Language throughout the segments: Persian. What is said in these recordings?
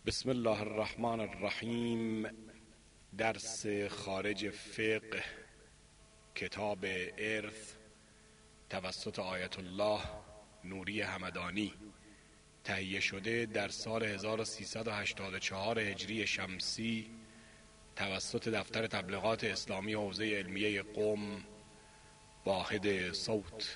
بسم الله الرحمن الرحیم. درس خارج فقه کتاب ارث توسط آیت الله نوری همدانی، تهیه شده در سال 1384 هجری شمسی توسط دفتر تبلیغات اسلامی حوزه علمیه قم، واحد صوت.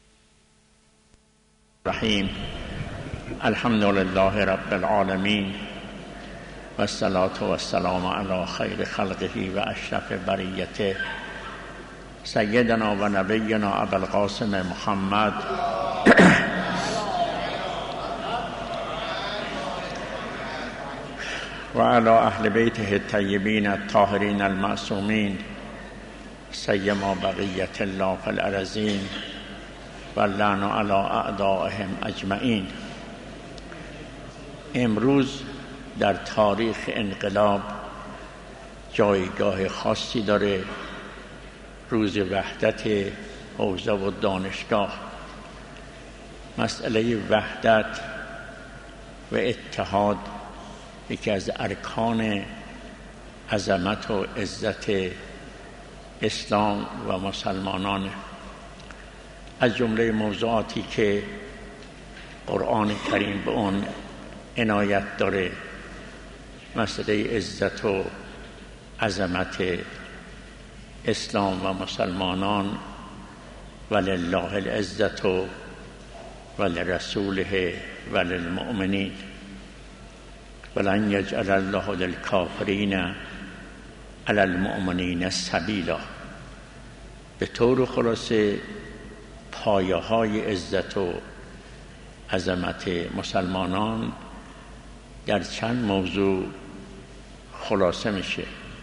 رحیم. الحمد لله رب العالمین و الصلاة و السلام علی خیر خلقه و اشرف بریته سیدنا و نبینا ابوالقاسم محمد و علی اهل بیته الطیبین الطاهرین المعصومین سیما بقیت الله فی الارضین و اللعن علی اعدائهم اجمعین. امروز در تاریخ انقلاب جایگاه خاصی داره. روز وحدت حوزه و دانشگاه. مسئله وحدت و اتحاد یکی از ارکان عظمت و عزت اسلام و مسلمانان. از جمله موضوعاتی که قرآن کریم به اون عنایت داره مسئله عزت و عظمت اسلام و مسلمانان. ولله العزت ولرسوله وللمؤمنین ولن یجعل الله للکافرین علی المؤمنین سبیلا. به طور خلاصه پایه های عزت و عظمت مسلمانان در چند موضوع خلاصه میشه.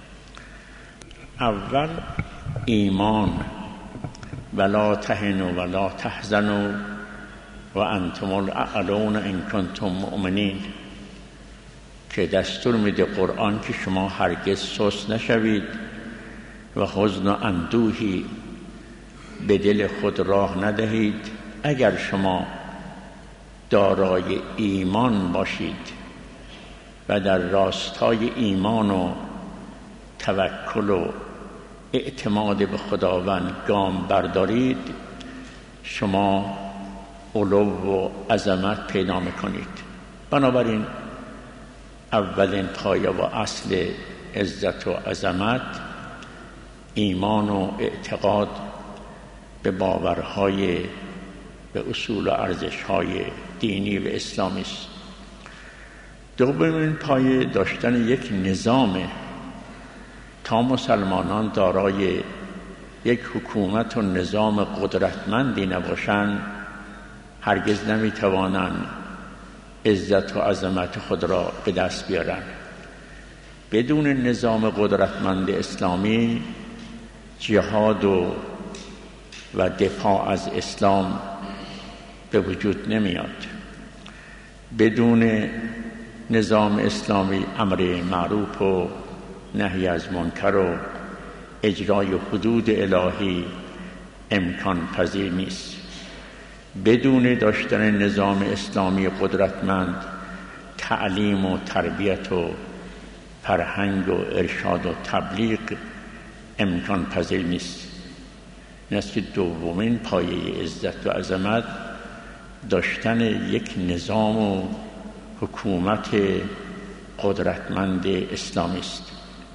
اول ایمان، ولا تهنوا ولا تحزنوا و انتم الاعلون ان کنتم مؤمنین، که دستور میده قرآن که شما هرگز سست نشوید و حزن و اندوهی به دل خود راه ندهید اگر شما دارای ایمان باشید و در راستای ایمان و توکل و اعتماد به خداوند گام بردارید، شما علو و عظمت پیدا میکنید. بنابراین اولین پایه و اصل عزت و عظمت ایمان و اعتقاد به باورهای، به اصول و ارزش‌های دینی و اسلامی است. دومین پایه داشتن یک نظام. تا مسلمانان دارای یک حکومت و نظام قدرتمندی نباشند هرگز نمیتوانند عزت و عظمت خود را به دست بیارند. بدون نظام قدرتمند اسلامی جهاد و دفاع از اسلام به وجود نمیاد. بدون نظام اسلامی امر معروف و نهی از منکر و اجرای حدود الهی امکان پذیر نیست. بدون داشتن نظام اسلامی قدرتمند تعلیم و تربیت و فرهنگ و ارشاد و تبلیغ امکان پذیر نیست. نسل دومین پایه عزت و عظمت داشتن یک نظام و حکومت قدرتمند اسلامی است.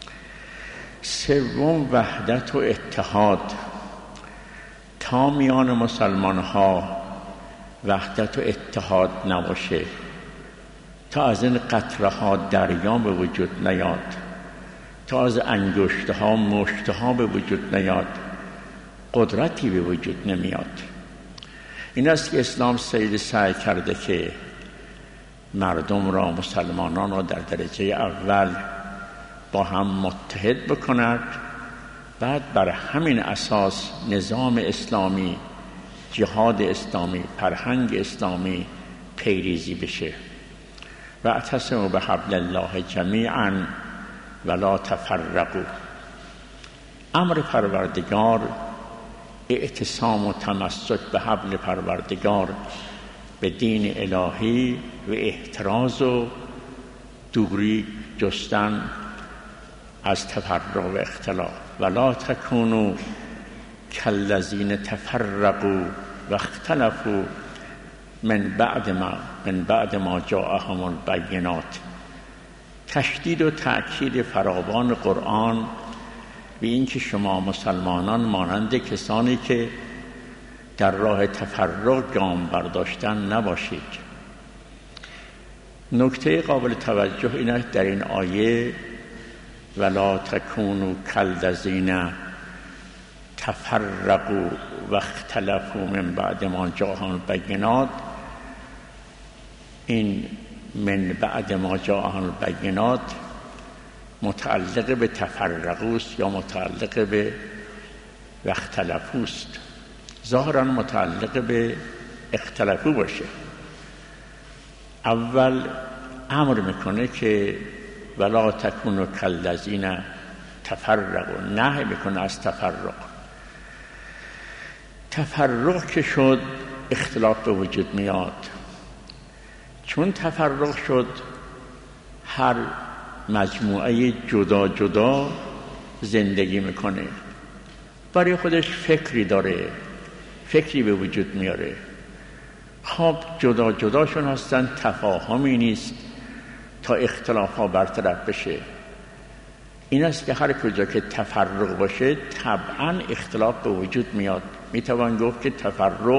سوم وحدت و اتحاد. تا میان مسلمان ها وحدت و اتحاد نباشه، تا از این قطره ها دریا به وجود نیاد، تا از انگشت ها مشت ها به وجود نیاد، قدرتی به وجود نمیاد. این است که اسلام سعی کرده که مردم را، مسلمانان را در درجه اول با هم متحد بکند، بعد بر همین اساس نظام اسلامی، جهاد اسلامی، فرهنگ اسلامی پیریزی بشه. و اعتصموا بحبل الله جمیعا ولا تفرقوا. امر پروردگار اعتصام و تمسک به حبل پروردگار، به دین الهی و احتراز و دوری جستن از تفرق و اختلاف. ولا تکونوا کالذین تفرقوا و اختلفوا من بعد ما جاءهم البینات. تشدید و تأکید فراوان قرآن به این که شما مسلمانان مانند کسانی که در راه تفرق گام برداشتن نباشید. نکته قابل توجه اینه در این آیه ولا تکونوا کالذین تفرقوا و اختلفوا من بعد ما جاءهم البینات، این من بعد ما جاءهم البینات متعلق به تفرقوست یا متعلق به و اختلفوست؟ ظاهرا متعلق به اختلافو باشه. اول امر میکنه که ولا تکونوا کالذین تفرقوا، نهی میکنه از تفرق. تفرق که شد اختلاف به وجود میاد. چون تفرق شد هر مجموعه جدا جدا زندگی میکنه، برای خودش فکری داره، فکری به وجود میاره. خب جدا جداشون هستن، تفاهمی نیست تا اختلاف ها برطرف بشه. این است که هر کجا که تفرق باشه طبعا اختلاف به وجود میاد. میتوان گفت که تفرق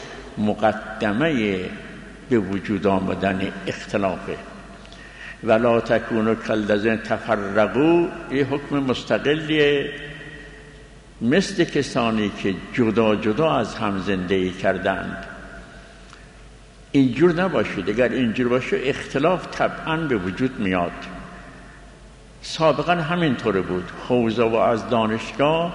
مقدمه به وجود آمدن اختلافه. ولا تکونوا کالذین تفرقوا یه حکم مستقلیه، مثل کسانی که جدا جدا از هم زندگی کردند. اینجور نباشید. اگر اینجور باشه اختلاف طبعا به وجود میاد. سابقا همینطوره بود. حوزه و از دانشگاه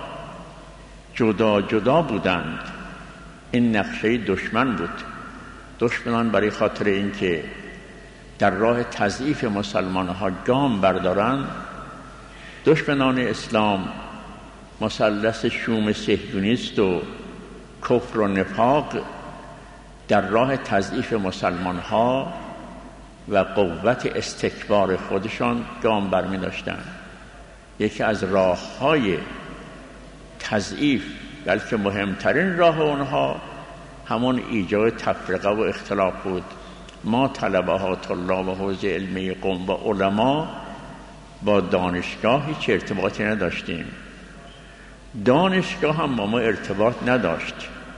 جدا جدا بودند. این نقشه دشمن بود. دشمنان برای خاطر اینکه در راه تضعیف مسلمان ها گام بردارن، دشمنان اسلام مثلث شوم صهیونیست و کفر و نفاق در راه تضعیف مسلمان ها و قوت استکبار خودشان گام برمی داشتن. یکی از راه های تضعیف، بلکه مهمترین راه اونها همون ایجاد تفرقه و اختلاف بود. ما طلبه طلاب و حوزه علمی قم و علما با دانشگاه هیچ ارتباطی نداشتیم. دانشگاه هم با ما ارتباط نداشت.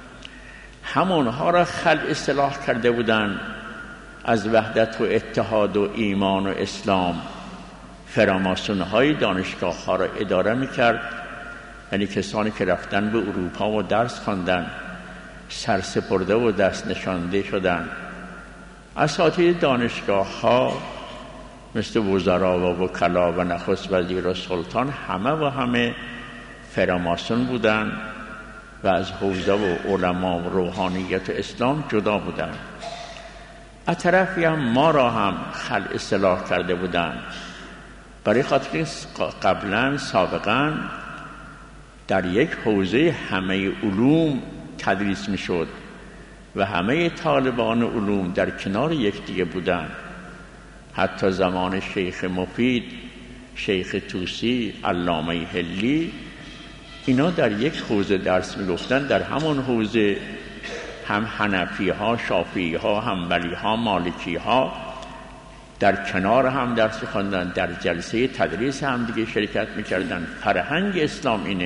همونها را خلع اصلاح کرده بودن از وحدت و اتحاد و ایمان و اسلام. فراماسون‌های دانشگاه ها را اداره میکرد، یعنی کسانی که رفتن به اروپا و درس خواندن، سرسپرده و دست نشانده شدن. اساتید دانشگاه ها مثل وزرا و وکلا و نخست وزیر و سلطان همه فراماسون بودن و از حوزه و علما و روحانیت و اسلام جدا بودن. از طرفی هم ما را هم خلع اصلاح کرده بودن، برای خاطر قبلا سابقا در یک حوزه همه علوم تدریس می شد و همه طالبان علوم در کنار یکدیگه بودند. حتی زمان شیخ مفید، شیخ طوسی، علامه حلی، اینا در یک حوزه درس می گفتن. در همون حوزه هم حنفی ها، شافعی ها، حنبلی ها، مالکی ها در کنار هم درس خواندن، در جلسه تدریس هم دیگه شرکت میکردن. فرهنگ اسلام اینه.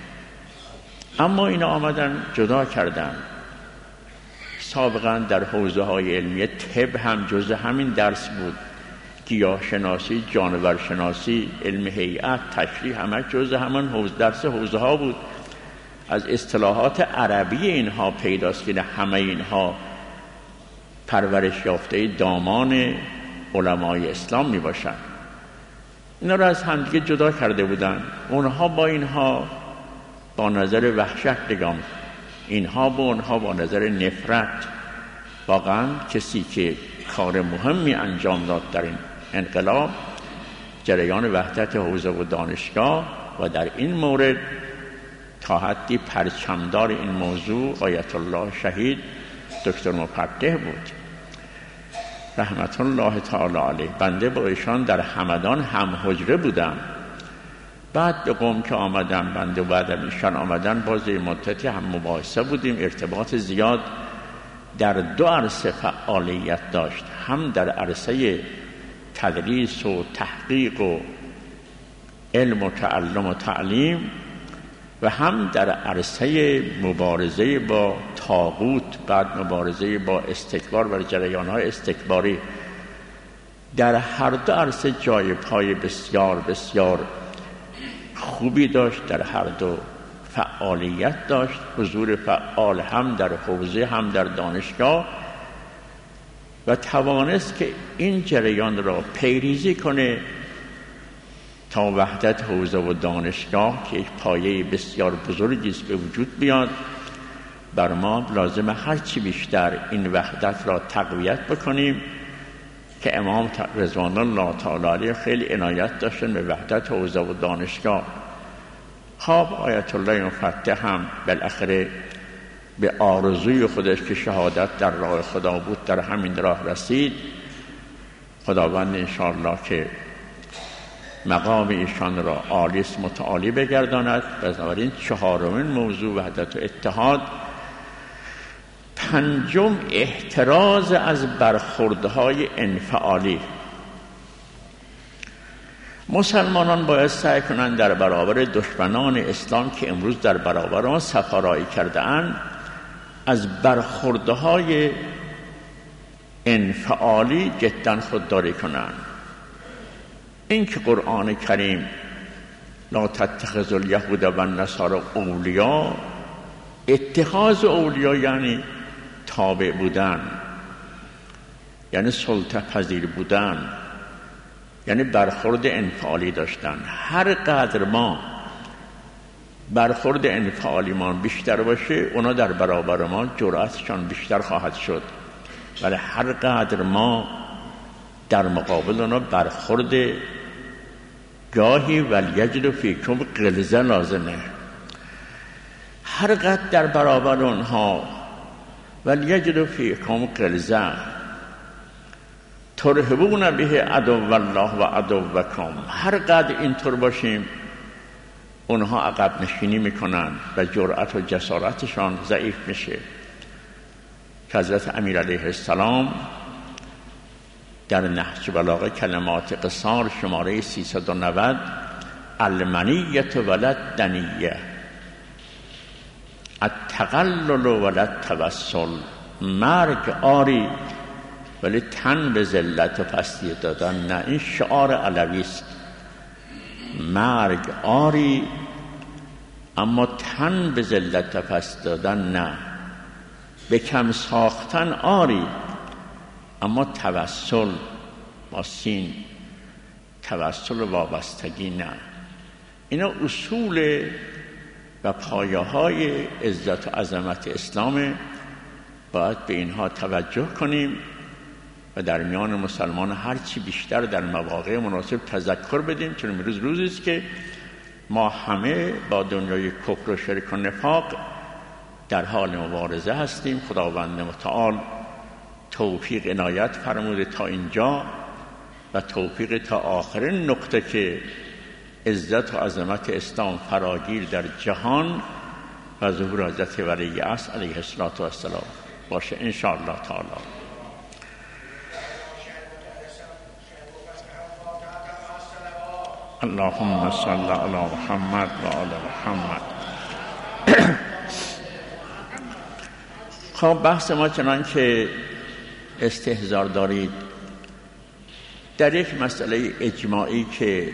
اما اینا آمدن جدا کردن. سابقا در حوزه های علمیه طب هم جزء همین درس بود، گیاه شناسی، جانور شناسی، علم هیئت، تشریح، همه جزء همون درس حوزه ها بود. از اصطلاحات عربی اینها پیداست که همه اینها پرورش یافته دامان علمای اسلام می باشن. اینا را از همدیگه جدا کرده بودن. اونها با اینها با نظر وحشت نگاه، اینها با اونها با نظر نفرت. واقعا کسی که کار مهمی انجام داد در این انقلاب جریان وحدت حوزه و دانشگاه و در این مورد تا حدی پرچمدار این موضوع آیت الله شهید دکتر مفتح بود. رحمت الله تعالی علیه. بنده با ایشان در همدان هم حجره بودم. بعد به قم که آمدم، بنده بعد از ایشان آمدن باز مدتی هم مباحثه بودیم. ارتباط زیاد در دو عرصه فعالیت داشت، هم در عرصه تدریس و تحقیق و علم و تعلم و تعلیم و هم در عرصه مبارزه با طاغوت، بعد مبارزه با استکبار و جریان‌های استکباری. در هر دو عرصه جای پای بسیار بسیار خوبی داشت، در هر دو فعالیت داشت، حضور فعال هم در حوزه هم در دانشگاه و توانست که این جریان را پیریزی کنه تا وحدت حوزه و دانشگاه که یک پایه بسیار بزرگی است به وجود بیاد. بر ما لازم هرچی بیشتر این وحدت را تقویت بکنیم که امام رضوان الله تعالی علیه خیلی عنایت داشتن به وحدت حوزه و دانشگاه. خب آیت الله مفتح هم بالاخره به آرزوی خودش که شهادت در راه خدا بود در همین راه رسید. خداوند انشاءالله که مقام ایشان را عالیست متعالی بگرداند. بنابراین چهارمین موضوع وحدت و اتحاد. پنجم احتراز از برخوردهای انفعالی. مسلمانان باید سعی کنند در برابر دشمنان اسلام که امروز در برابر آن سفارایی کرده اند از برخوردهای انفعالی جدا خودداری کنند. این که قرآن کریم لا تتخذوا الیهود و النصارى اولیاء، اتخاذ اولیاء یعنی تابع بودن، یعنی سلطه پذیر بودن، یعنی برخورد انفعالی داشتن. هر قدر ما برخورد انفعالی ما بیشتر باشه اونا در برابر ما جرأتشان بیشتر خواهد شد، ولی هر قدر ما در مقابل اونا برخورد گاهی ولیجد فیکم غلظه لازمه. هر قدر در برابر اونها ولیجد فیکم غلظه ترهبون به عدو الله و عدوکم، هر قدر اینطور باشیم اونها عقب نشینی میکنن و جرأت و جسارتشان ضعیف میشه. که حضرت امیر علیه السلام در نهج بلاغه کلمات قصار شماره 390 المنیت ولد دنیه التقلل ولد توسل، مرگ آری ولی تن به ذلت و پستی دادن نه. این شعار علوی است. مرگ آری اما تن به ذلت و پستی دادن نه. به کم ساختن آری اما توسل با سین، توسل و وابستگی نه. اینا اصول و پایه های عزت و عظمت اسلام. باید به اینها توجه کنیم و در میان مسلمان هرچی بیشتر در مواقع مناسب تذکر بدیم، چون امروز روزی است که ما همه با دنیای کفر و شرک و نفاق در حال مبارزه هستیم. خداوند متعال توفیق عنایت فرموده تا اینجا و توفیق تا آخرین نقطه که عزت و عظمت اسلام فراگیر در جهان و ظهور حضرت ولی عصر علیه السلام باشه ان شاء الله تعالی. اللهم صل علی محمد و آل محمد. خب بحث ما چنان که استحضار دارید در یک مسئله اجماعی که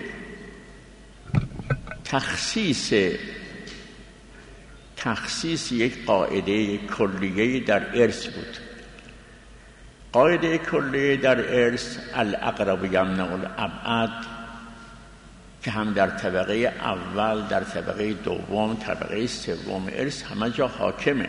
تخصیص یک قاعده کلیه در ارث بود. قاعده کلیه در ارث الاقرب یمنع الابعد که هم در طبقه اول، در طبقه دوم، طبقه سوم ارث همه جا حاکمه.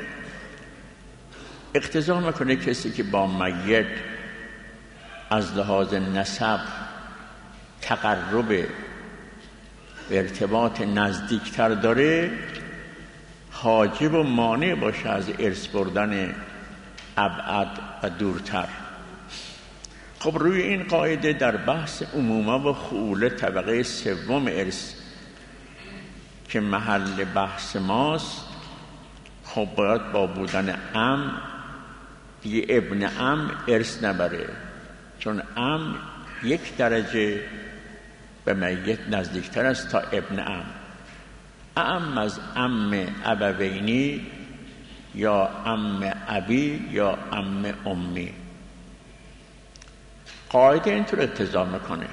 اقتضا میکنه کسی که با میت از لحاظ نسب تقرب به ارتباط نزدیکتر داره حاجب و مانع باشه از ارث بردن ابعد و دورتر. خب روی این قاعده در بحث امومه و خؤوله طبقه سوم ارث که محل بحث ماست، خب باید با بودن عم دیگه ابن عم ارث نبره، چون عم یک درجه به میت نزدیکتر است تا ابن عم. عم از عم ابوینی یا عم ابی یا عم امی. قاعده اینطور اقتضا میکنه،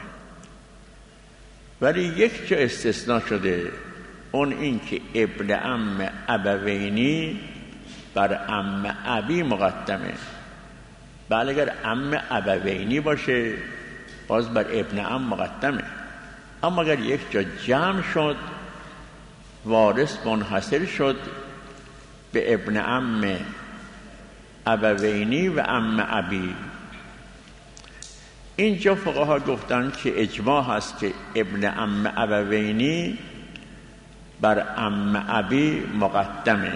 ولی یک جا استثناء شده، اون این که ابن عم ابوینی بر عم ابی مقدمه. بله اگر عم ابوینی باشه باز بر ابن عم مقدمه، اما اگر یک جا جمع شد وارث منحصر شد به ابن عم ابوینی و عم ابی. اینجا فقها گفتن که اجماع هست که ابن عم ابوینی بر عم ابی مقدمه.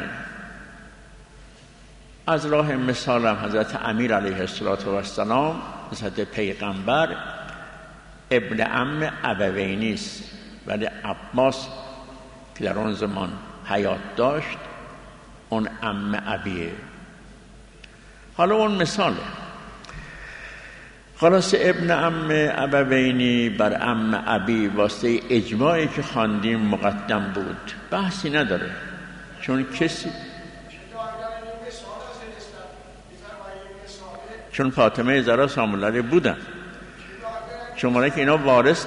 از راه مثال هم حضرت امیر علیه السلام حضرت پیغمبر ابن عم ابوینی است، ولی عباس که در اون زمان حیات داشت اون عم ابیه. حالا اون مثاله. خلاص ابن عم ابوینی بر عم ابی واسطه اجماعی که خواندیم مقدم بود، بحثی نداره، چون کسی چون فاطمه زهرا سلام الله علیها بودن، شماره که اینا وارث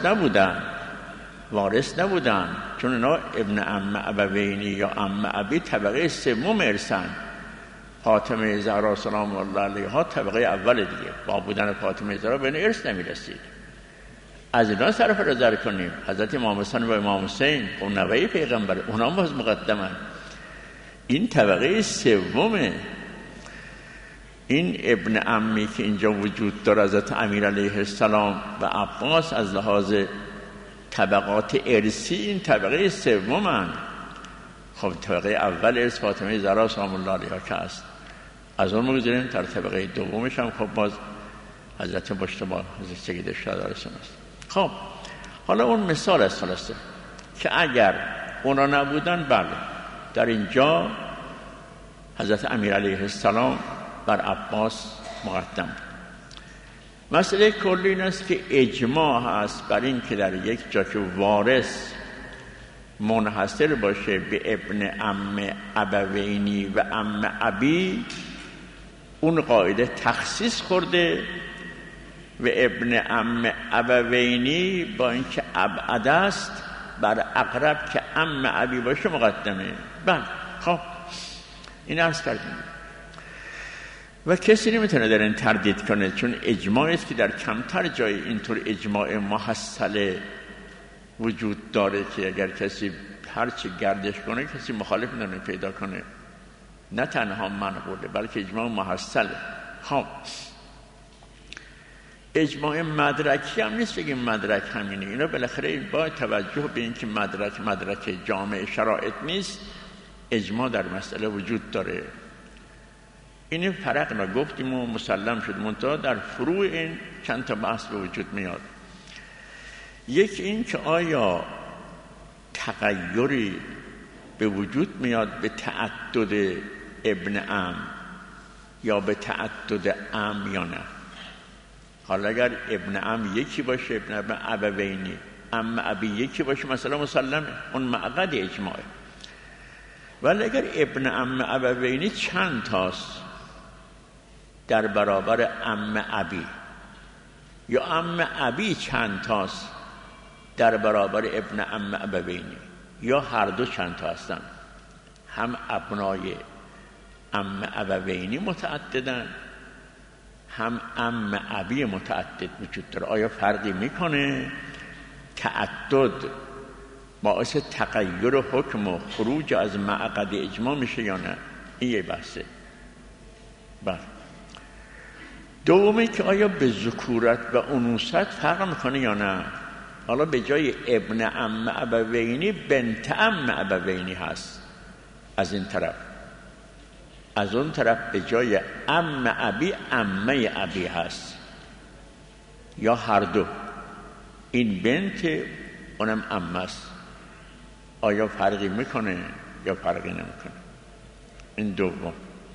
نبودن، چون اینا ابن عم ابوینی یا عم ابی طبقه سوم ارثن. فاطمه زهرا سلام الله علیها طبقه اول دیگه، با بودن فاطمه زهرا به ارث نمیرسید. از اینا صرف نظر کنیم. حضرت امام حسن و امام حسین اون نوه پیغمبر، اونا باز مقدمن. این طبقه سومه. این ابن عمی که اینجا وجود داره حضرت امیر علیه السلام و عباس، از لحاظ طبقات ارثی این طبقه سومن. خب طبقه اول ارث فاطمه زهرا سلام الله علیها که است، از اون بگذاریم در طبقه دومش هم خب باز حضرت مجتبی حضرت سید الشهدا است. خب حالا اون مثال است خلاصه که اگر اونا نبودن، بله در اینجا حضرت امیر علیه السلام بر عباس مقدم. مسئله کلی این است که اجماع هست بر این که در یک جا که وارث منحصر باشه به ابن عم ابوینی و عم ابی، اون قاعده تخصیص خورده و ابن عم ابوینی با اینکه ابعد است بر اقرب که عم ابی باشه مقدمه. بله خب این عرض کردیم و کسی نمیتونه در این تردید کنه، چون اجماعی است که در کمتر جای اینطور اجماع محصله وجود داره که اگر کسی هرچی گردش کنه کسی مخالف نمیتونه پیدا کنه. نه تنها منقوله بلکه اجماع محصله. خب اجماع مدرکی هم نیست بگیم مدرک همینه. اینا بالاخره با توجه به اینکه مدرک جامع شرایط نیست، اجماع در مسئله وجود داره. این فرق را گفتیم و مسلم شد، منتها در فروع این چند تا بحث به وجود میاد. یک این که آیا تغییری به وجود میاد به تعدد ابن عم یا به تعدد عم یا نه. حالا اگر ابن عم یکی باشه، ابن عم ابوینی، عم ابی یکی باشه، مثلا مسلمه، اون معقد اجماعه. ولی اگر ابن عم ابوینی چند تاست در برابر عم ابی، یا عم ابی چند تاست در برابر ابن عم ابوینی، یا هر دو چند تا هستن، هم ابنای عم ابوینی متعددن هم عم ابی متعدد وجود داره، آیا فرقی میکنه؟ تعدد باعث تغییر حکم و خروج از معقد اجماع میشه یا نه؟ این یه بحثه. بله. دومی که آیا به ذکورت و انوثت فرق میکنه یا نه؟ حالا به جای ابن عم ابوینی بنت عم ابوینی هست از این طرف، از اون طرف به جای عم ابی عمه ابی هست. یا هر دو. این بنت اونم عمه است. آیا فرقی میکنه یا فرقی نمیکنه؟ این دوم.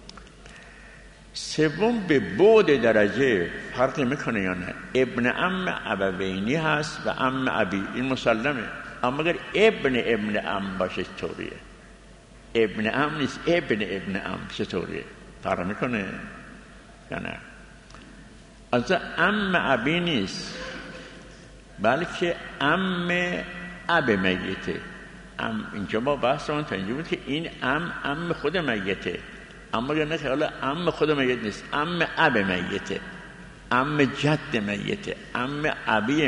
سوم، به بعد درجه فرقی میکنه یا نه؟ ابن عم ابوینی هست و عم ابی، این مسلمه. اما اگر ابن عم باشه چطوریه؟ ابن عم نیست، ابن عم چطوریه؟ فرق میکنه یا نه؟ از عم ابی نیست، بلکه عم اب میته. اینجا ما بحثمون تا اینجا بود که این عم خود میته، اما اگر نه که حالا عم خود میت نیست، عم اب میته، عم جد میته، عم ابی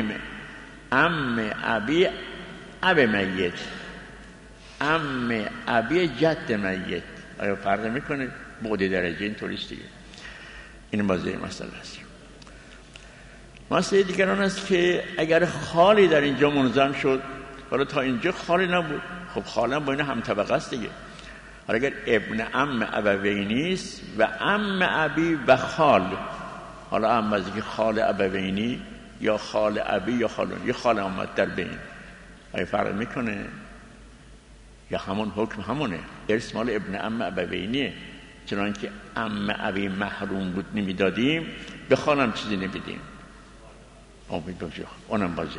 اب میت، عم ابی جد میت. آیا فرق میکنه؟ بعد درجه این طوریست دیگه. این بازه مسئله است. مسئله دیگران است که اگر خالی در اینجا منظم شد، حالا تا اینجا خالی نبود، خب خالم با این هم طبقه است دیگه. حالا اگر ابن عم ابوینی است و عم ابی و خال، حالا عم از که خال ابوینی یا خال ابی یا خالون، یه خال آمد در بین، آیا فرق میکنه؟ یا همون حکم همونه؟ ارث مال ابن عم ابوینیه، چنانکه عم ابی محروم بود نمیدادیم، به خالم چیزی نمیدیم. امید باشه اونم بازه.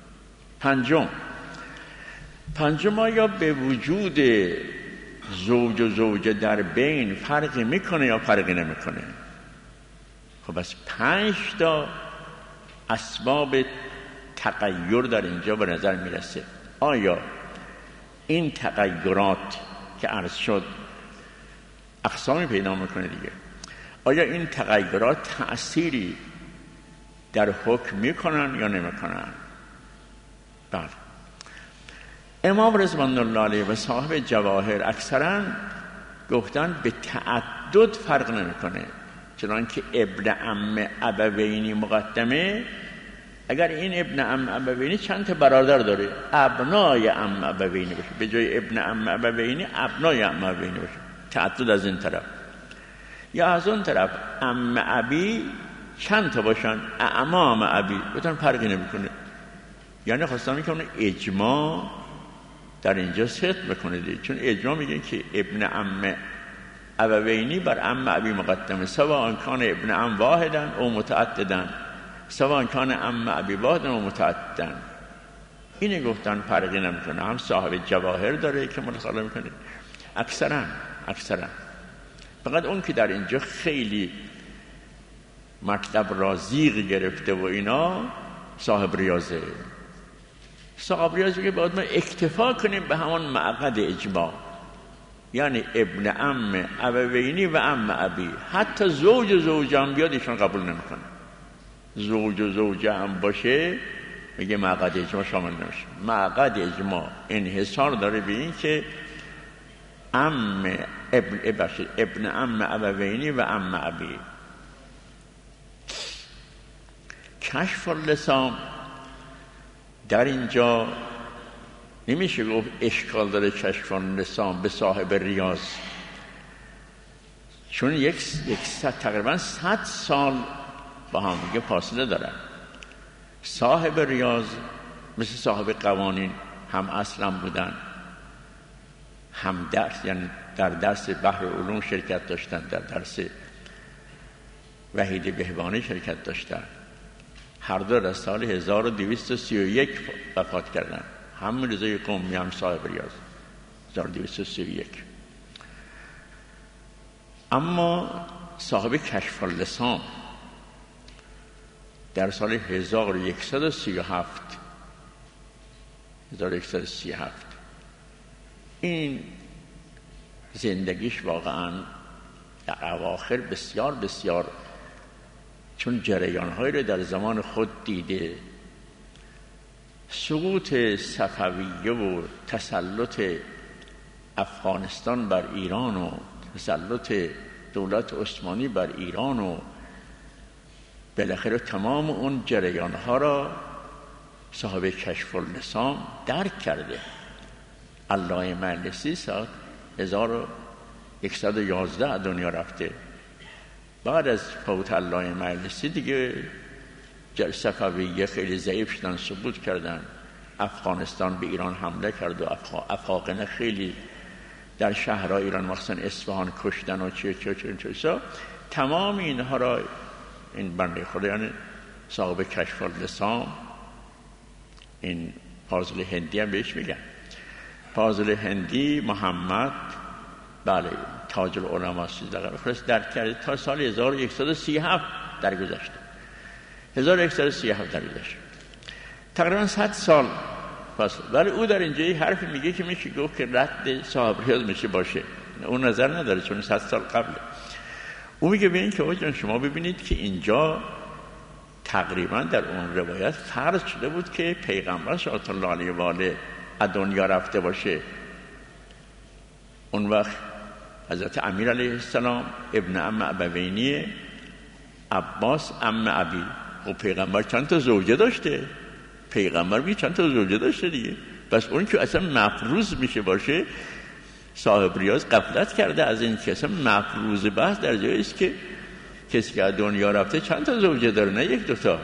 پنجم، آیا به وجود زوج و زوجه در بین فرقی میکنه یا فرقی نمیکنه؟ خب بس 5 تا اسباب تغییر در اینجا به نظر میرسه. آیا این تغییرات که عرض شد اقسامی پیدا میکنه دیگه، آیا این تغییرات تأثیری در حکم میکنن یا نمیکنن؟ بله. امام رضوان الله علیه و صاحب جواهر اکثرا گفتن به تعدد فرق نمیکنه، چنانکه ابن عم ابوینی مقدمه. اگر این ابن عم ابوینی چند تا برادر داره، ابنای عم ابوینی باشه، به جای ابن عم ابوینی ابنای عم ابوینی باشه، تعدد از این طرف. یا از اون طرف عم ابی چند تا باشن، اعمام ابی، بهتون فرقی نمیکنه. یعنی خواستم میکنه اجماع در اینجا ست بکنه دید. چون اجماع میگه که ابن عم ابوینی بر عم ابی مقدمه، سواء کان ابن عم واحدن او متعددن، سواء کان عم ابی واحدن او متعددن. اینه گفتن فرقی نمیکنه. هم صاحب جواهر داره که مخالفت میکنه اکثرا. فقط اون که در اینجا خیلی مطلب را زیغ گرفته و اینا صاحب ریاضه. صاحب ریاضه که باید ما اکتفا کنیم به همان معقد اجماع، یعنی ابن عم ابوینی و عم ابی. حتی زوج و زوجه هم بیاد ایشان قبول نمیکنه. زوج و زوجه هم باشه میگه معقد اجماع شامل نمیشه. معقد اجماع انحصار داره به این که ابن عم ابوینی و عم ابی. کشف اللسان در اینجا نمیشه گفت اشکال داره کشف اللسان به صاحب ریاض، چون تقریبا 100 سال با هم دیگه فاصله دارن. صاحب ریاض مثل صاحب قوانین هم اصلا بودن، هم درس، یعنی در درس بحر علوم شرکت داشتن، در درس وحید بهبانی شرکت داشتن. هر دو در سال 1231 وفات کردن. هم رضای قومی هم صاحب ریاض 1231. اما صاحب کشف اللسان در سال 1137 این زندگیش واقعا در اواخر بسیار بسیار، چون جریان‌هایی رو در زمان خود دیده، سقوط صفویه و تسلط افغانستان بر ایران و تسلط دولت عثمانی بر ایران و بالاخره تمام اون جریان‌ها را صاحب کشف اللسان درک کرده. علامه مجلسی سال 1111 دنیا رفته. بعد از فوت علامه مجلسی دیگه صفویه خیلی ضعیف شدن، سقوط کردن، افغانستان به ایران حمله کرد و افاقنه خیلی در شهرهای ایران مخصوصا اصفهان کشتن و چه تمام اینها را این بنده خدا یعنی صاحب کشف اللسان، این فاضل هندی هم بهش میگن، فاضل هندی محمد، بله تاج العلماء 13 قرن در کرده تا سال 1137 درگذشته، 1137 درگذشته، تقریبا 100 سال فاصله. ولی او در اینجا یه حرفی میگه که میشه گفت که رد صاحب ریاض میشه باشه، اون نظر نداره چون 100 سال قبله. او میگه ببین که آقا شما ببینید که اینجا تقریبا در اون روایت فرض شده بود که پیغمبر صلی الله علیه و آله از دنیا رفته باشه. اون وقت حضرت امیر علیه السلام ابن عم ابوینی عباس عم ابی، و پیغمبر چند تا زوجه داشته، پیغمبر بی چند تا زوجه داشته دیگه، بس اون که اصلا مفروض میشه باشه صاحب ریاض غفلت کرده از این که اصلا مفروض بحث در جایی است که کسی که از دنیا رفته چند تا زوجه داره نه یک دوتا.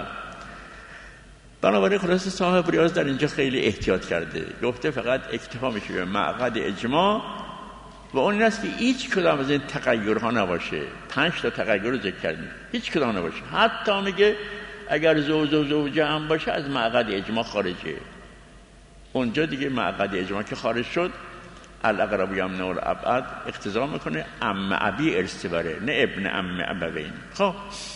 بنابراین خلاص صاحب ریاض در اینجا خیلی احتیاط کرده، گفته فقط اکتفا میشه به مقعد اجماع و اون این است که هیچ کدام از این تغییرها نباشه. 5 تا تغییر رو ذکر کردیم، هیچ کدام نباشه، حتی میگه اگر زوج و زوجه هم باشه از مقعد اجماع خارجه. اونجا دیگه مقعد اجماع که خارج شد الاقرب یمنع الابعد اقتضا میکنه عم ابی ارث بره نه ابن عم ابوین. خب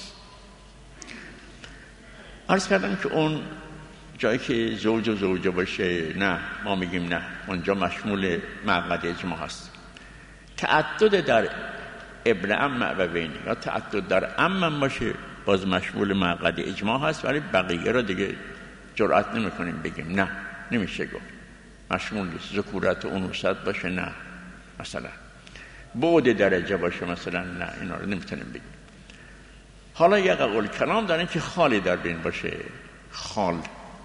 عرض کردم که اون جایی که زوج و زوجه باشه نه، ما میگیم نه، اونجا مشمول مقعد اجماع هست. تعدد در ابن عم ابوین یا تعدد در عمم باشه باز مشمول مقعد اجماع هست، ولی بقیه رو دیگه جرأت نمیکنیم بگیم نه، نمیشه گفت مشمول نیست. ذکورت و انوثت باشه نه، مثلا بعد درجه باشه مثلا نه، اینا رو نمیتونیم بگیم. حالا یک قول کلام دارن که خالی در بین باشه، خال.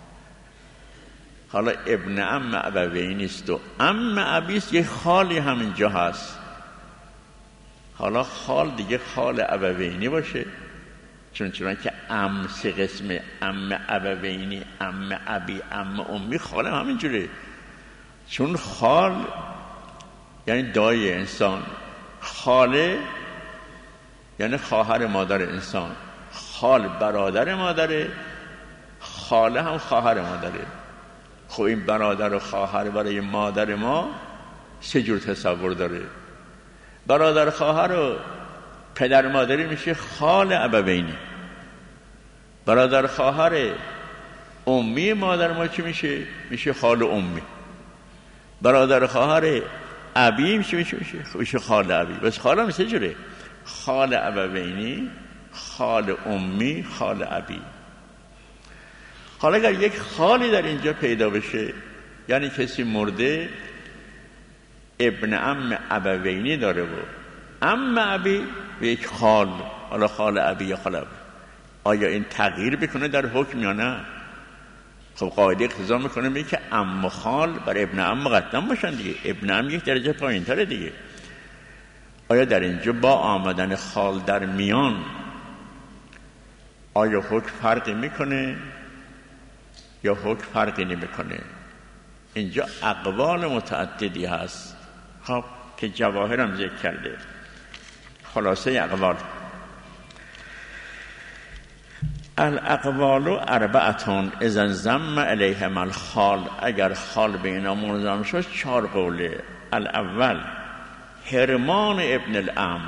حالا ابن عم ابوین است و عم ابیست، یه خالی همینجا هست. حالا خال دیگه خال ابوینی باشه، چون که عم 3 قسمه، عم ابوینی، عم ابی، عم امی، خال همینجوره. چون خال یعنی دای انسان، خاله یعنی خواهر مادر انسان، خال برادر مادره، خاله هم خواهر مادره. خب این برادر و خواهر برای مادر ما 3 جور تصور داره. برادر خواهر و پدر مادری میشه خال ابوینی. برادر خواهر امی مادر ما چی میشه؟ میشه خال امی. برادر خواهر ابی میشه خال ابی. بس خال هم 3 جوره، خال ابوینی، خال امی، خال ابی. حالا اگر یک خالی در اینجا پیدا بشه یعنی کسی مرده ابن عم ابوینی داره و عم ابی و یک خال، حالا خال ابی یا خال ابی، آیا این تغییر بکنه در حکم یا نه؟ خب قاعده اقتضا میکنه میگه که عم و خال بر ابن عم مقدم باشن دیگه، ابن عم یک درجه پایین تره دیگه. آیا در اینجا با آمدن خال در میان آیا حکم فرقی میکنه یا حکم فرقی نمیکنه؟ اینجا اقوال متعددی هست خب که جواهر هم ذکر کرده. خلاصه اقوال، الاقوال 4 اذا زم علیهم الخال، اگر خال به اینا منظم شد 4 قوله. الاول حرمان ابن العم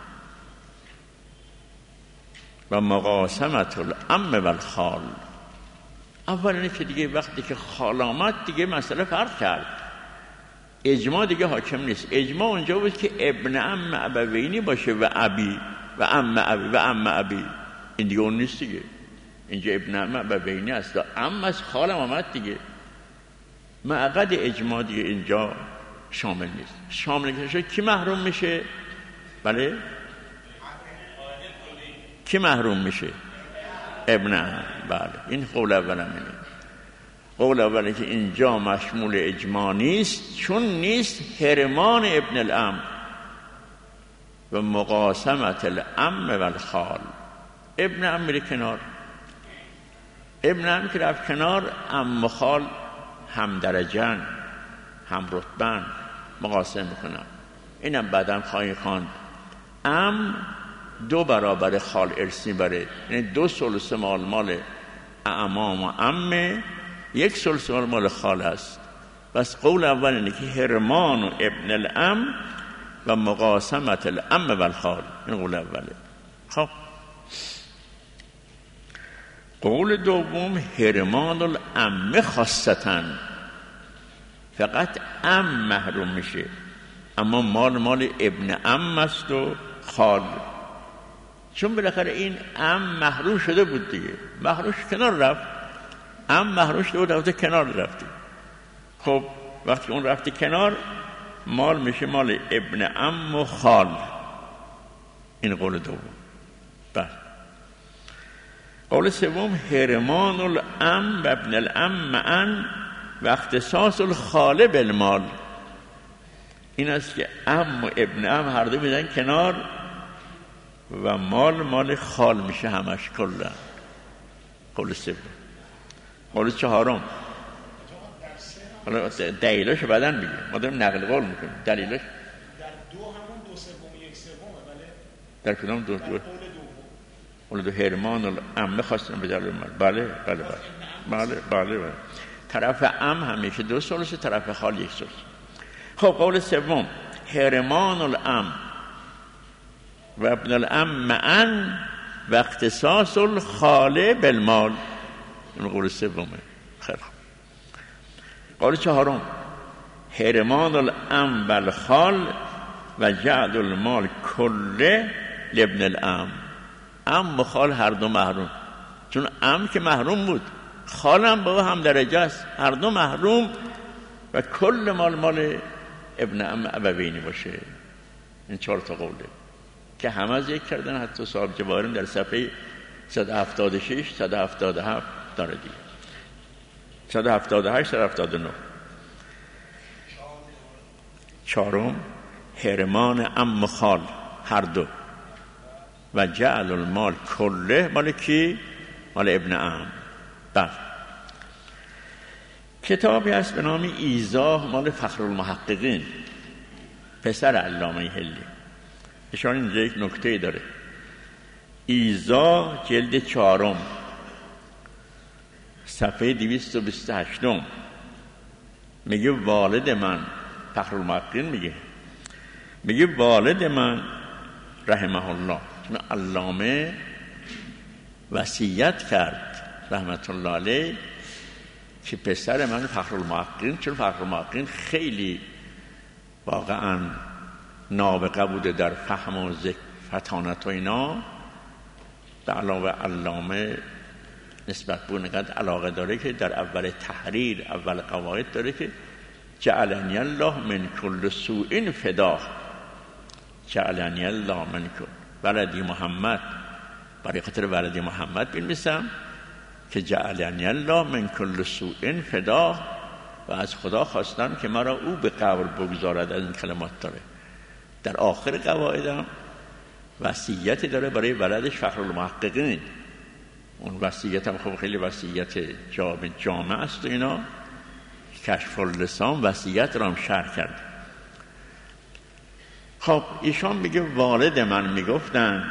و مقاسمت العم و الخال. اول اینه که دیگه وقتی که خال آمد دیگه مسئله فرق کرد، اجماع دیگه حاکم نیست. اجماع اونجا بود که ابن عم ابوینی باشه و ابی و عم ابی و عم ابی، این دیگه اون نیست دیگه. اینجا ابن عم ابوینی است و عم از خالم آمد دیگه. مقعد اجماع دیگه اینجا شامل نیست. شامل نشه کی محروم میشه؟ بله کی محروم میشه؟ ابن عم. بله این قول اول همینه. قول اولی که اینجا مشمول اجماع نیست چون نیست حرمان ابن العم و مقاسمت العم و الخال. ابن عم میره کنار، ابن عم که رفت کنار، عم و خال هم درجن، هم رتبن، مقاسم میکنم. اینم بعدم خواهی خواند عم 2 برابر خال ارث میبره، یعنی 2 ثلث مال اعمام و عمه، 1 ثلث مال خال است. بس قول اول اینه که هرمان و ابن العم و مقاسمت العم و الخال، این قول اوله. خب قول دوم هرمان العم خاصتاً، فقط عم محروم میشه، اما مال ابن عم است و خال، چون بالاخره این عم محروم شده بود دیگه، محروم کنار رفت، عم محروم شده بود رفته کنار رفته. خب وقتی اون رفته کنار، مال میشه مال ابن عم و خال. این قول دوم. بله. قول سوم هرمان العم و ابن العم معا و اختصاص الخال بالمال، این است که عم و ابن عم هر دو میدن کنار و مال خال میشه همش کلا. قول سوم. قول چهارم، حالا دلیلش بعداً میگه، ما داریم نقل قول میکنیم. دلیلش در دو همون 2/3 بله. در کدام دو؟ قول دو هرمان العم خواستن به جلال من. بله. طرف عم همیشه 2 ثلث، طرف خال 1 ثلث. خب قول سوم هرمان العم و ابن العم معا و اختصاص الخال بالمال، این قول سومه. خیلی خوب. قول چهارم هرمان العم والخال و جعل المال کله لابن العم. عم و خال هر دو محروم، چون عم که محروم بود، خالم با هم درجه است، هر دو محروم و کل مال ابن عم ابوینی باشه. این 4 تا قوله که همه ذکر کردن، حتی صاحب جواهرم در صفحه 176 177 داره دیگه، 178 179. چهارم هرمان عم و خال هر دو و جعل المال کله مال کی؟ مال ابن عم. بله. کتابی هست به نام ایضاح مال فخرالمحققین، پسر علامه حلی. اشان اینجا یک نکته داره. ایضاح جلد 4 صفحه 228 میگه والد من، فخرالمحققین میگه والد من رحمه الله، چون علامه وصیت کرد رحمت الله علیه که پسر من فخرالمحققین، چون فخرالمحققین خیلی واقعا نابغه بوده در فهم و فطانت و اینا، به علاوه علامه نسبت به اونقدر علاقه داره که در اول تحریر، اول قواعد داره که جعلنی الله من کل سوء فدا، جعلنی الله من کل ولدی محمد، برای خاطر ولدی محمد بنویسم که جعلنی الله من کل سوء فدا، و از خدا خواستم که مرا او به قبر بگذارد. از این کلمات داره. در آخر قواعدم وصیتی داره برای ولدش فخرالمحققین. اون وصیت هم خب خیلی وصیت جامع است و اینا، کشف اللسان وصیت را هم شرح کرد. خب ایشان میگه والد من میگفتن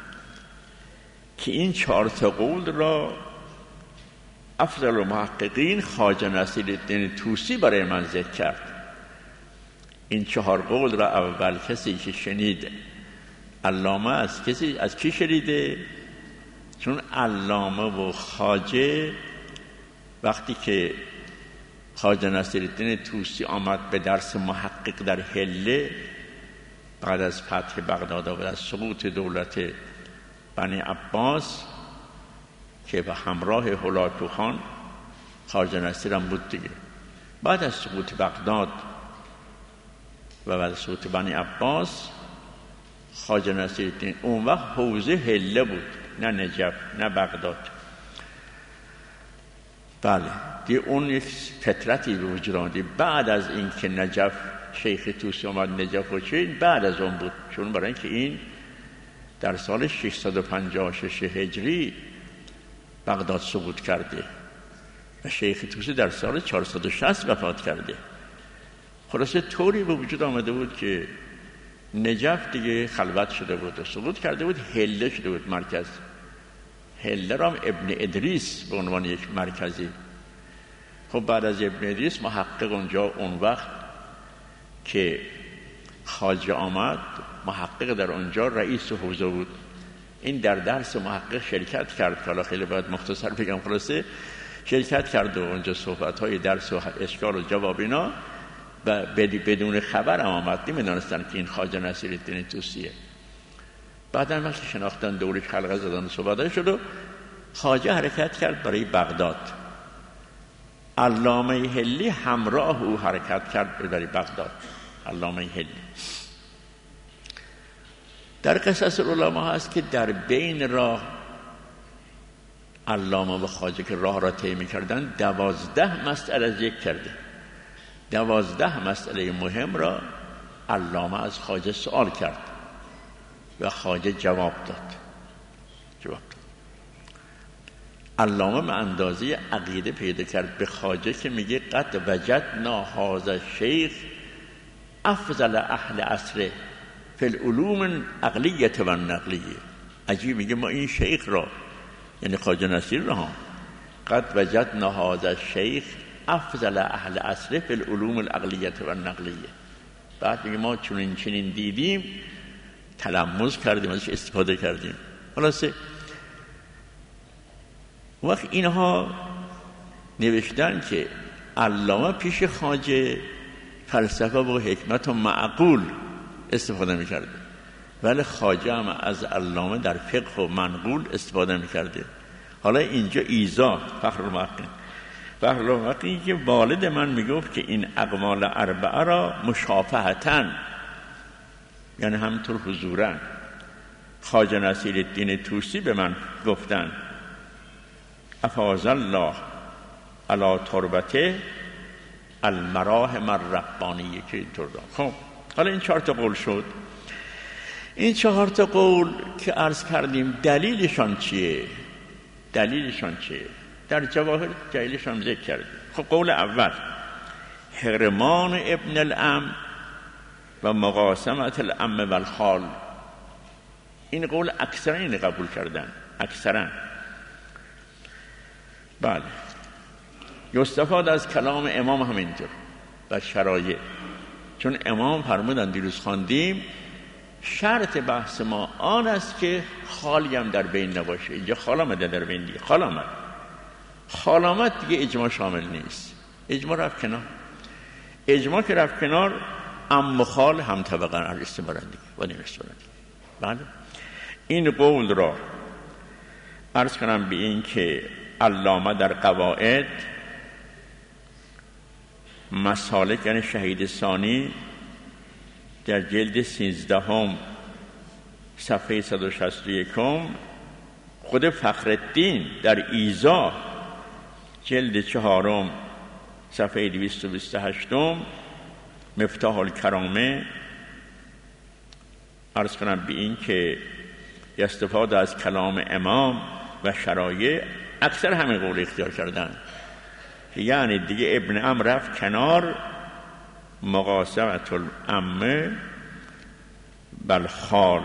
که این 4 تا قول را افضل المحققین خواجه نصیرالدین طوسی برای من ذکر کرد. این 4 قول را اول کسی که شنید علامه از کی شنیده؟ چون علامه و خواجه وقتی که خواجه نصیرالدین طوسی آمد به درس محقق در حله بعد از فتح بغداد و از سقوط دولت بنی عباس که به همراه هولاکو خان خواجه نصیر هم بود دیگه، بعد از سقوط بغداد و بعد از سقوط بنی عباس خواجه نصیرالدین اون وقت حوزه حله بود، نه نجف نه بغداد. بله دیگه اون یک فترتی به وجود آمد. بعد از این که نجف شیخ طوسی آمد نجف و چین بعد از اون بود، چون برای اینکه این در سال 656 هجری بغداد سقوط کرده و شیخ طوسی در سال 460 وفات کرده. خلاصه طوری به وجود آمده بود که نجف دیگه خلوت شده بود و سقوط کرده بود، هله شده بود مرکز. هله رام ابن ادریس به عنوان یک مرکزی. خب بعد از ابن ادریس محقق اونجا اون وقت که خواجه آمد، محقق در اونجا رئیس حوزه بود. این در درس محقق شرکت کرد که حالا خیلی باید مختصر بگم، خلاصه شرکت کرد و اونجا صحبت‌های درس و اشکال و جواب اینا و بدون خبر هم آمد، نمی‌دانستن که این خواجه نصیرالدین طوسیه. بعداً وقتی شناختن دورش حلقه زدن و صحبت‌های شد و خواجه حرکت کرد برای بغداد. علامه هلی همراه او حرکت کرد برای بغداد. علامه هلی در قصص علما هست که در بین راه علامه و خواجه که راه را طی می‌کردند 12 مسئله ذکر کرده. 12 مسئله مهم را علامه از خواجه سوال کرد و خواجه جواب داد. علامه به اندازه عقیده پیدا کرد به خواجه که میگه قد وجدنا هذا الشیخ افضل اهل عصره فی العلوم عقلیه و نقلیه. عجیب، میگه ما این شیخ را، یعنی خواجه نصیر را، قد وجدنا هذا الشیخ افضل اهل عصره فی العلوم العقلیه و نقلیه. بعد میگه ما چنین دیدیم، تلمذ کردیم، ازش استفاده کردیم. خلاصه وقت اینها نوشتن که علامه پیش خواجه فلسفه و حکمت و معقول استفاده میکرده، ولی خواجه هم از علامه در فقه و منقول استفاده میکرده. حالا اینجا ایضاح فخرالمحققین که والد من میگفت که این اقوال اربعه را مشافهتن، یعنی همطور حضورا، خواجه نصیرالدین طوسی به من گفتن افاض الله علی تربته المراهم الربانیه که اینطور دارم. خب حالا این 4 قول شد. این 4 قول که عرض کردیم دلیلشان چیه؟ در جواهر دلیلشان ذکر کردیم. خب قول اول حرمان ابن العم و مقاسمت العم و الخال. این قول اکثرا این قبول کردن، اکثرا. بله، یستفاد از کلام امام همینطور و شرایع، چون امام فرمودن دیروز خواندیم شرط بحث ما آن است که خالی هم در بین نباشه. اینجا خال آمده در بین دیگه، خال آمد دیگه اجماع شامل نیست، اجماع رفت کنار. اجماع که رفت کنار ام و خال هم طبقا استمرارن دیگه و نمیستمرارن. بله، این قول را عرض کنم به این که علامه در قواعد مسالک، یعنی شهید ثانی، در جلد 13 صفحه 161، خود فخرالدین در ایضاح جلد 4 صفحه 228 مفتاح الکرامه عرض کنم به این که استفاده از کلام امام و شرایع اکثر همین قول اختیار کردن، یعنی دیگه ابن عم رفت کنار، مقاسمت العمه بالخال.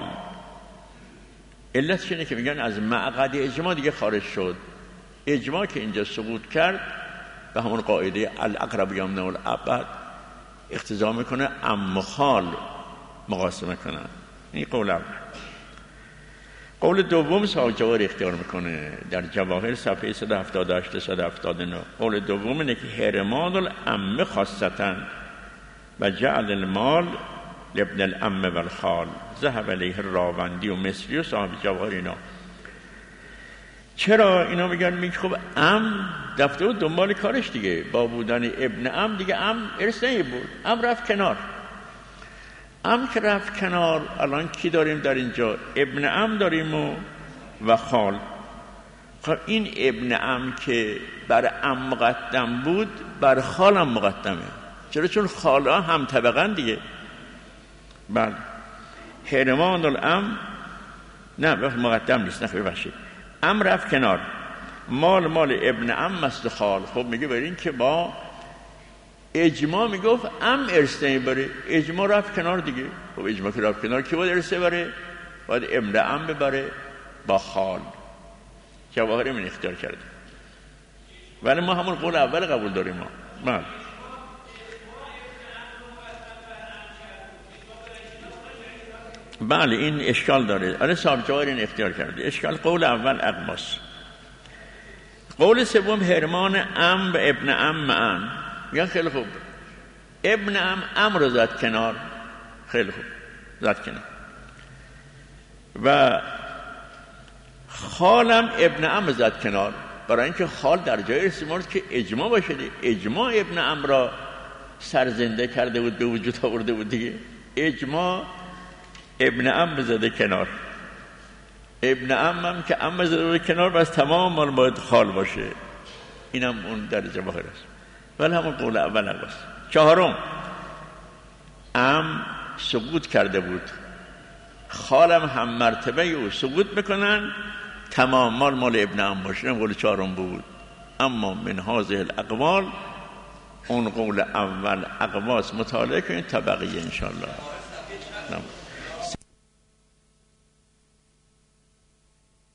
علتش اینه که میگن از معقد اجماع دیگه خارج شد. اجماع که اینجا سقوط کرد به همون قاعده الاقرب یمنع الابعد اقتضا میکنه عم و خال مقاسمه کنن. این قول اول. قول دوم صاحب جواهر اختیار میکنه در جواهر صفحه 178 179. قول دوم اینه که حرمان العمه خاصتا و جعل المال لابن العمه و الخال ذهب علیه راوندی و مصری و صاحب جواهر. اینا چرا اینا میگن خب عم دفته بود دنبال کارش دیگه، با بودن ابن عم دیگه عم ارث بود، عم رفت کنار. عم که رفت کنار، الان کی داریم در اینجا؟ ابن عم داریم و خال. خب این ابن عم که بر عم مقدم بود بر خال هم مقدمه. چرا؟ چون خالا هم طبقن دیگه. بله، حرمان العم نه مقدم نیست، نه ببخشید، عم رفت کنار مال ابن عم است خال. خب میگه برای این که با اجماع میگفت ام ارث نمیبره، اجماع رفت کنار دیگه. خب اجماع که رفت کنار کی باید ارث بره؟ باید ابن عم ببره با خال. جواهر من اختیار کرده، ولی ما همون قول اول قبول داریم. ما بله این اشکال داره. آره صاحب جواهر این اختیار کرده. اشکال قول اول اقماس. قول سوم هرمان ام و ابن ام ان. یا خیلی خوب، ابن ام رو زد کنار، خیلی خوب زد کنار، و خالم ابن ام زد کنار، برای اینکه خال در جای رسید که اجماع باشه. اجماع ابن ام را سرزنده کرده بود، به وجود آورده بود دیگه. اجماع ابن ام زده کنار، ابن ام هم که ام زده بود کنار، بس تمام مال باید خال باشه. اینم اون در جواهر است، ولی همون قول اول است. چهارم، ام سقوط کرده بود، خالم هم مرتبه او سقوط میکنن، تمام مال ابن ام باشه. قول چهارم بود. اما من هذه الاقوال، اون قول اول اقواس مطالعه کنید تا بقیه انشاءالله.